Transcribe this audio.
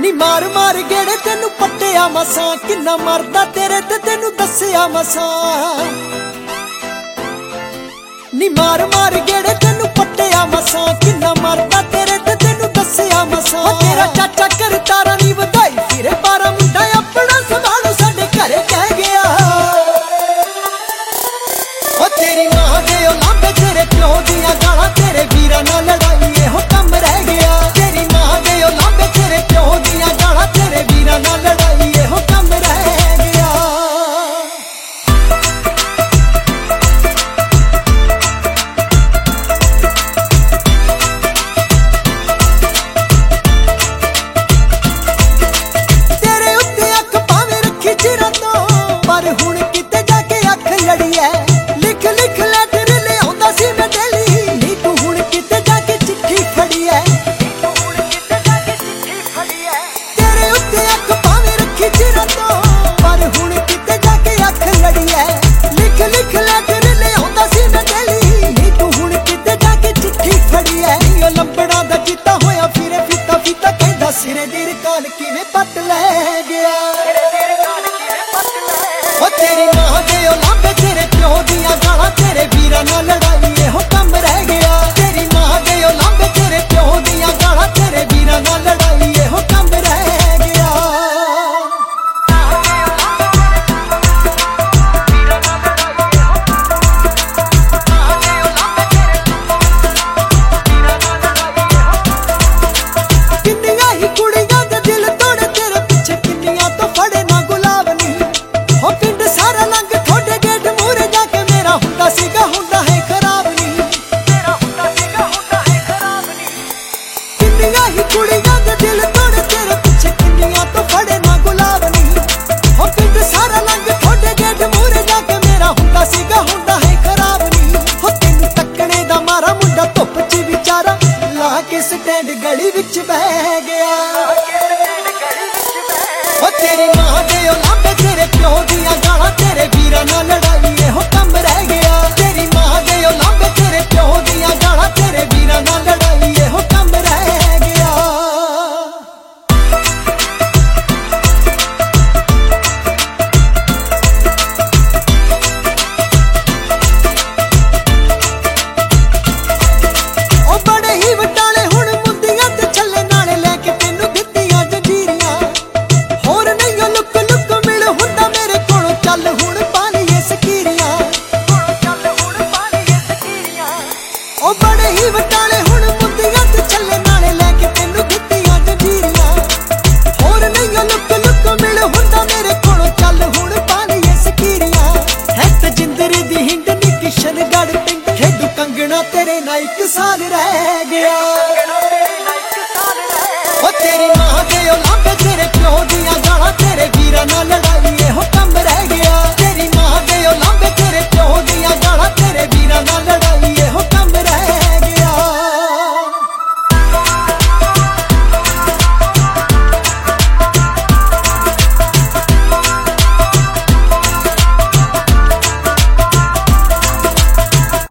ਨੀ ਮਾਰ ਮਾਰ ਗੇੜੇ ਤੈਨੂੰ ਪੱਟਿਆ ਮਸਾਂ, ਕਿੰਨਾ ਮਰਦਾ ਤੇਰੇ ਤੇ ਤੈਨੂੰ ਦੱਸਿਆ ਮਸਾਂ। ਨੀ ਮਾਰ ਮਾਰ ਗੇੜੇ ਤੈਨੂੰ ਪੱਟਿਆ ਮਸਾਂ, ਕਿੰਨਾ ਮਰਦਾ ਤੇਰੇ ਤੇ ਤੈਨੂੰ ਦੱਸਿਆ ਮਸਾਂ। ਤੇਰਾ ਚਾਚਾ ਕਰਤਾਰਾ ਨੀ ਵਧਾਈ ਫਿਰੇ ਪਾਰਾ, ਮੁੰਡਾ ਆਪਣਾ ਸੰਭਾਲੂ ਸਾਡੇ ਘਰੇ ਕਹਿ ਗਿਆ। ਓ ਤੇਰੀ ਮਾਂ ਦੇ ਲਾਂਬੇ ਤੇਰੇ ਪਿਓ ਦੀਆਂ ਗਾਲਾਂ, ਤੇਰੇ ਵੀਰਾਂ ਨਾਲ ਲੜਾਈ ਇਹੋ ਕੰਮ ਰਹਿ ਗਿਆ। ਤੇਰੀ ਮਾਂ ਦੇ ਲਾਂਬੇ ਤੇਰੇ ਪਿਓ ਦੀਆਂ ਗਾਲਾਂ, ਤੇਰੇ ਵੀਰਾਂ ਨਾਲ ਲੜਾਈ ਇਹੋ ਕੰਮ ਰਹਿ ਗਿਆ। ਤੇਰੇ ਉੱਤੇ ਅੱਖ ਭਾਵੇਂ ਰੱਖੀ ਚਿਰਾਂ ਤੋਂ, ਪਰ ਹੁਣ ਕਿਤੇ ਜਾ ਕੇ ਅੱਖ ਲੜੀ ਐ। ਲਿਖ ਲਿਖ ਲੈਟਰ ਲਿਆਉਂਦਾ ਸੀ ਮੈਂ ਡੇਲੀ, ਨੀ ਤੂੰ ਹੁਣ ਕਿਤੇ ਜਾ ਕੇ ਚਿੱਠੀ ਫੜੀ ਐ। ਤੇਰੇ ਉੱਤੇ ਅੱਖ ਭਾਵੇਂ ਰੱਖੀ ਚਿਰਾਂ ਤੋਂ, ਪਰ ਹੁਣ ਕਿਤੇ ਜਾ ਕੇ ਅੱਖ ਲੜੀ ਐ। ਲਿਖ ਲਿਖ ਲੈਟਰ ਲਿਆਉਂਦਾ ਸੀ ਮੈਂ ਡੇਲੀ, ਨੀ ਤੂੰ ਹੁਣ ਕਿਤੇ ਜਾ ਕੇ ਚਿੱਠੀ ਫੜੀ ਐ। ਨੀ ਉਹ ਲੰਬੜਾ ਦਾ ਚਿੱਤਾ ਹੋਇਆ ਫਿਰੇ ਫੀਤਾ ਫੀਤਾ, ਕਹਿੰਦਾ ਸਿਰੇ ਦੀ ਰਕਾਨ ਕਿਵੇਂ ਪੱਟ ਲੈ ਗਿਆ। ਓ ਤੇਰੀ ਮਾਂ ਦੇ ਲਾਂਬੇ ਤੇਰੇ ਪਿਓ ਦੀਆਂ ਗਾਲਾਂ, ਤੇਰੇ ਵੀਰਾਂ ਨਾਲ ਲੜਾਈ ਇਹੋ ਕੰਮ ਰਹਿ ਗਿਆ। ਤੇਰੀ ਮਾਂ ਦੇ ਲਾਂਬੇ ਤੇਰੇ ਪਿਓ ਦੀਆਂ ਗਾਲਾਂ, ਤੇਰੇ ਵੀਰਾਂ ਨਾਲ ਲੜਾਈ ਇਹੋ ਕੰਮ ਰਹਿ ਗਿਆ। ਕਿੰਨੀਆਂ ਹੀ ਕੁੜੀਆਂ ਦੇ ਦਿਲ ਤੋੜੇ ਤੇਰੇ ਪਿੱਛੇ, ਕਿੰਨੀਆਂ ਤੋਂ ਫੜੇ ਨਾ ਗੁਲਾਬ ਨੀ। ਹੋ ਪਿੰਡ ਸਾਰਾ ਲੰਘ ਤੁਹਾਡੇ ਗੇਟ ਮੂਹਰੇ ਜਾ ਕੇ, ਮੇਰਾ ਹੁੰਦਾ ਸੀਗਾ ਹੁੰਦਾ ਹੈ ਖਰਾਬ ਨੀ। ਕਿੰਨੀਆਂ ਹੀ ਕੁੜੀਆਂ ਦੇ ਦਿਲ ਤੋੜੇ ਤੇਰੇ ਪਿੱਛੇ, ਕਿੰਨੀਆਂ ਤੋਂ ਫੜੇ ਨਾ ਗੁਲਾਬ ਨੀ। ਹੋ ਪਿੰਡ ਸਾਰਾ ਲੰਘ ਤੁਹਾਡੇ ਗੇਟ ਮੂਹਰੇ ਜਾ ਕੇ, ਮੇਰਾ ਹੁੰਦਾ ਸੀਗਾ ਹੁੰਦਾ ਹੈ ਖਰਾਬ ਨੀ। ਹੋ ਤੈਨੂੰ ਤੱਕਣੇ ਦਾ ਮਾਰਾ ਮੁੰਡਾ ਧੁੱਪ 'ਚ ਵਿਚਾਰਾ, ਲਾ ਕੇ ਸਟੈਂਡ ਗਲੀ ਵਿੱਚ ਬਹਿ ਗਿਆ। ਓ ਤੇਰੀ ਮਾਂ ਦੇ ਲਾਂਬੇ ਤੇਰੇ ਪਿਓ ਦੀਆਂ ਗਾਲਾਂ, ਤੇਰੇ ਵੀਰਾਂ ਨਾਲ ਲੜਾਈ ਇਹੋ ਕੰਮ ਰਹਿ ਗਿਆ। ਤੇਰੀ ਮਾਂ ਦੇ ਲਾਂਬੇ ਤੇਰੇ ਪਿਓ ਦੀਆਂ ਗਾਲਾਂ, ਤੇਰੇ ਵੀਰਾਂ ਨਾਲ ਲੜਾਈ ਇਹੋ ਕੰਮ ਰਹਿ ਗਿਆ। ਉਹ ਬੜੇ ਹੀ ਵਟਾਲੇ ਹੁਣ ਮੁੰਦੀਆਂ ਤੇ ਛੱਲੇ ਨਾਲੇ ਲੈ ਕੇ ਤੈਨੂੰ ਦਿੱਤੀਆਂ ਜੰਜੀਰੀਆਂ। ਹੋਰ ਨਹੀਂ ਉਹ ਲੁੱਕ ਲੁੱਕ ਮਿਲ ਹੁੰਦਾ ਮੇਰੇ ਕੋਲੋਂ, ਚੱਲ ਹੁਣ ਪਾ ਲਈਏ ਸਕੀਰੀਆਂ। ਉਹ ਬੜੇ ਹੀ ਵਟਾਲੇ ਹੁਣ ਮੁੰਦੀਆਂ ਤੇ ਛੱਲੇ ਨਾਲੇ ਲੈ ਕੇ ਤੈਨੂੰ ਦਿੱਤੀਆਂ ਜੰਜੀਰੀਆਂ। ਹੋਰ ਨਹੀਂ ਉਹ ਲੁੱਕ ਲੁੱਕ ਮਿਲ ਹੁੰਦਾ ਮੇਰੇ ਕੋਲੋਂ, ਚੱਲ ਹੁਣ ਪਾ ਲਈਏ ਸਕੀਰੀਆਂ। ਹੈ ਤਜਿੰਦਰ ਦੀ ਹਿੰਡ ਨੀ ਕਿਸ਼ਨਗੜ੍ਹ ਪਿੰਡ, ਖੇਡੂ ਕੰਗਣਾ ਤੇਰੇ ਨਾਲ 1 ਸਾਲ ਰਹਿ ਗਿਆ। ਓ ਤੇਰੀ ਮਾਂ ਦੇ ਲਾਂਬੇ ਤੇਰੇ ਪਿਓ ਦੀਆਂ ਗਾਲਾਂ, ਤੇਰੇ ਵੀਰਾਂ ਨਾਲ ਲੜਾਈ ਇਹੋ ਕੰਮ ਰਹਿ ਗਿਆ। ਤੇਰੀ ਮਾਂ ਦੇ ਲਾਂਬੇ ਤੇਰੇ ਪਿਓ ਦੀਆਂ ਗਾਲਾਂ, ਤੇਰੇ ਵੀਰਾਂ ਨਾਲ ਲੜਾਈ